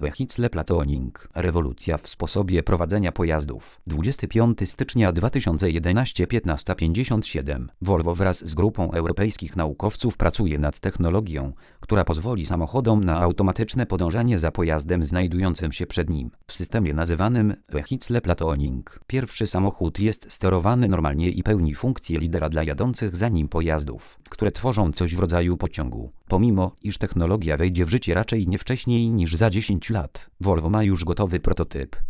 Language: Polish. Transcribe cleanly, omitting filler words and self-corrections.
Vehicle Platooning. Rewolucja w sposobie prowadzenia pojazdów. 25 stycznia 2011 15:57. Volvo wraz z grupą europejskich naukowców pracuje nad technologią, która pozwoli samochodom na automatyczne podążanie za pojazdem znajdującym się przed nim. W systemie nazywanym Vehicle Platooning. Pierwszy samochód jest sterowany normalnie i pełni funkcję lidera dla jadących za nim pojazdów, które tworzą coś w rodzaju pociągu. Pomimo, iż technologia wejdzie w życie raczej nie wcześniej niż za 10 lat, Volvo ma już gotowy prototyp,